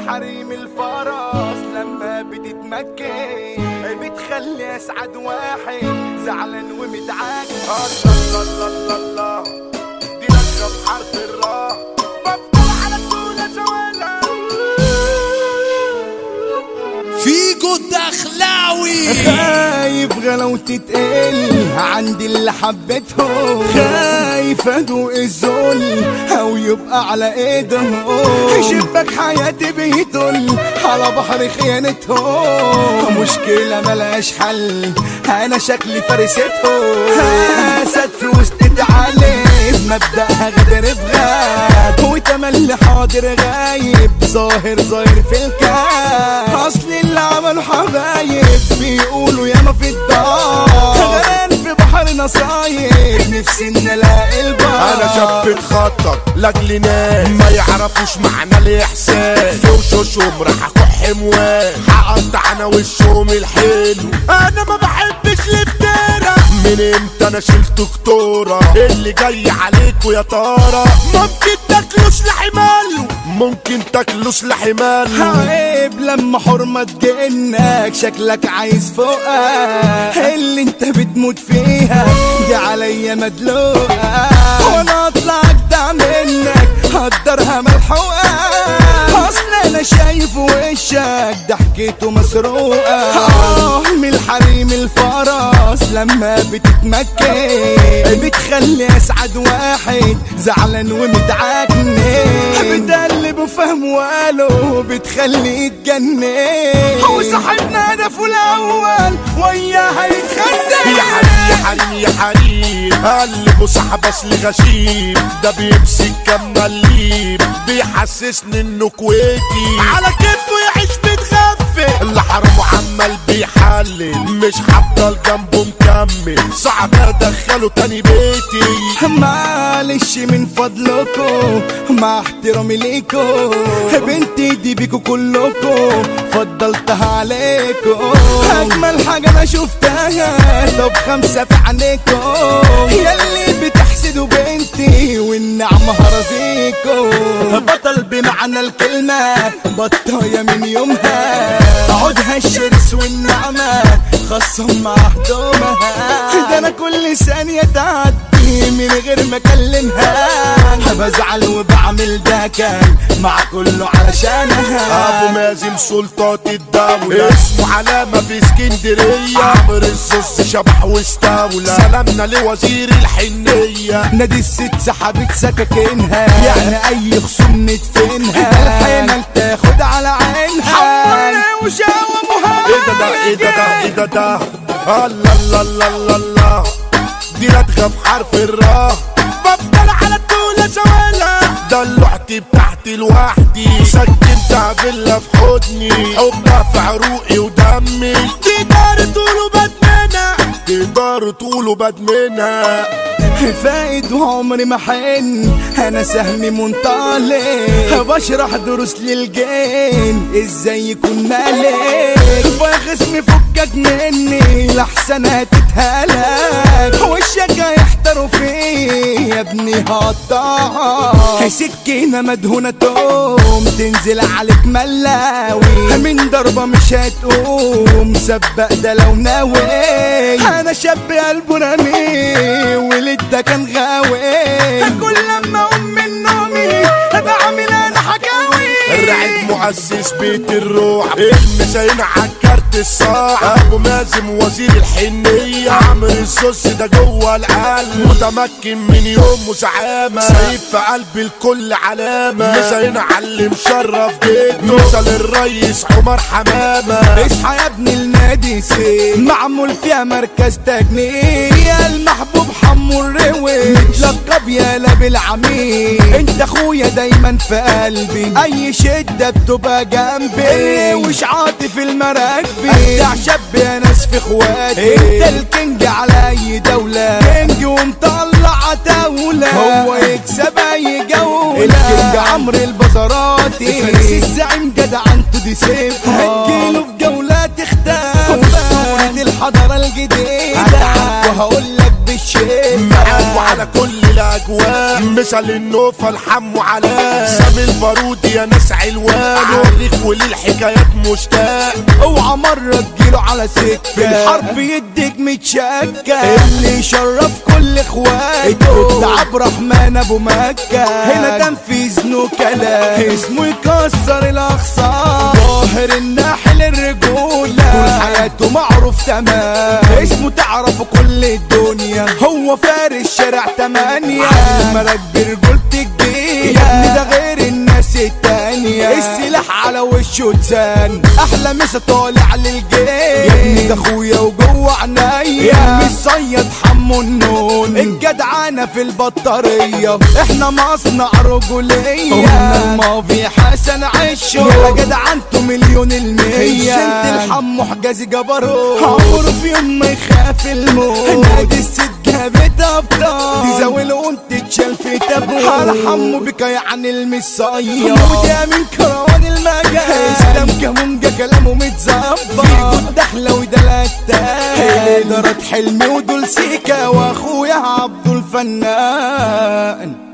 حريم الفرس لما بتتمكن بتخلي اسعد واحد زعلان ومتعاكس. الله الله الله الله دي لجة بحرف الراء بفتح على الدولة جوالة فيجو الدخلاوي. خايف غلاوتي تقل عندي اللي حبيتهم، خايف ادوق الذل او يبقى على ايدهم، شباك حياتي بيطل على بحر خيانتهم، مشكلة ملهاش حل انا شكلي فرستهم، اسد في وسط تعالب مبدأها غدر بغاب وتملي حاضر غايب ظاهر في الكاب، اصل اللي عملوا حبايب بيقولوا ياما في الدار غرقان في بحر نصايب نفسي ان الاقي البار. انا شاب اتخطط لاجل ناس ما يعرفوش معنى الاحساس، في وشوشهم راح اكح موال هقطع انا وشهم الحلو، انا ما بحبش الافتراء من امتى انا شلت كتورة، اللي جاي عليكوا يا ترى ممكن تاكلوا سلاح ماله، ممكن تاكلوا سلاح ماله. عيب لما حرمة تجنك شكلك عايز فوقها، اللي انت بتموت فيها دي عليا مدلوقة، وانا اطلع اجدع منك هقدرها ملحوقة، اصل انا شايف وشك ضحكته مسروقة، من الحريم الفرس لما بتتمكن بتخلي اسعد واحد زعلان ومتعكن، بتقلب وفهم واله بتخلي يتجنن، هو صاحبنا هدفه الاول وياها يتخزن. يا حريم يا حريم يا حريم قلبه صاحب اصل غشيم، ده بيمسك كم مليم بيحسسني انه كويتي، على كيفه يعيش متغفل، اللي حرمه عمال بيحلل مش هفضل جنبه مكمل، صعب ادخله تاني بيتي. معلش من فضلكم مع احترامي ليكم بنتي دي بيكو كلكم فضلتها عليكم، اجمل حاجة انا شفتها طب 5 في عينيكم، ياللي بتحسدوا بنتي والنعمة هرزيكم، بطل بمعنى الكلمة بطايا من يومها، عودها الشرس والنعمة خاصهم مع هدومها، ده انا كل ثانية تعدي من غير ما اكلمها بزعل وبعمل ده كان مع كله علشانها. ابو مازن سلطات الدولة اسمه علامة في اسكندرية، عمر الزوز شبح واستولى، سلامنا لوزير الحنية، نادي الست سحبت سكاكينها يعني اي خصوم ندفنها، الحمل تاخد على عينها حمر وشاوة مهاجر. ايه ده الله الله الله الله الله دي لدغة في حرف الراء بفضل على الدولة جوالة، دلوعتي بتاعتي لوحدي سكنتها فيلا في حضني، حبها في عروقي ودمي، تقدروا تقولوا بدمنها فايد وعمري ما حن انا سهمي منطلق، بشرح دروس للجين ازاي يكون مالك، فخصمي فكك مني لحسن هتتهلك، وشك هيحتروا فيه يا ابني هقطعها، سكينة مدهونة توم تنزل عليك ملاوي، من ضربة مش هتقوم سبق ده لو ناوي، انا شاب قلبه رمي ولد ده كان غاوي، كل لما اقوم من نومي بعمل انا حكاوي، الرعد مؤسس بيت الروح المسايين عالكارت الصاع، ابو مازن وزير الحنية، عمر الزوز ده جوه القلب متمكن من يوم زعامة، سايب في قلب الكل علامة، مسايين علي مشرف جده، مثل الريس عمر حمامة، اصحى يا ابني النادي سين معمول فيها مركز تجنيد، يا المحبوب حمو الروي متلقب يالا بالعميد، انت اخويا دايما في قلبي اي شدة بتبقى جنبي، وش عاطف المراكبي ابدع شاب يا ناس في اخواتي، انت الكينج على اي دولة كينج ومطلع عتاولة، هو يكسب اي جولة الكينج عمرو البصراتي، فارس الزعيم جدع انتو دي سيف هتجيله في جولات اختار، اسطورة الحضارة الجديدة وهقول لك بالشيء سكة معاك وعلى كل الاجواء مثل النوفة الحمو علاء سامي البارود يا ناس علوان وريك وللحكايات مشتاق. اوعى مرة تجيله على سكة في الحرب يديك متشكة اللي يشرف كل اخواته ده عبد الرحمن ابو مكة هنا تنفيذ نو كلام اسمه يكسر الاخصام ظاهر الناحل الرجولة طول حياته معروف تمام اسمه تعرفه كل الدنيا هو فارس شارع 8 ملك برجولة الجيل يا ابني ده غير الناس التانية السلاح على وشه تسان احلى مسا طالع للجيل يا ابني ده اخويا وجوه عينيا مش صيد حمو النون الجدعانة في البطارية احنا مصنع رجولية قلنا الماضي حسن عشه يا جدعنته مليون المية انت الحمو حجازي جبروت عمره في يوم ما يخاف الموت نادي الست جابت ابطال دي زاويل وانت تشال في تابوت على حمو بك يعني المصية وده من كروان المجال اسلام كمونجا كلامه متظبط في جود دخلة ودلات دارت حلمي ودول سيكا واخويا عبدو الفنان.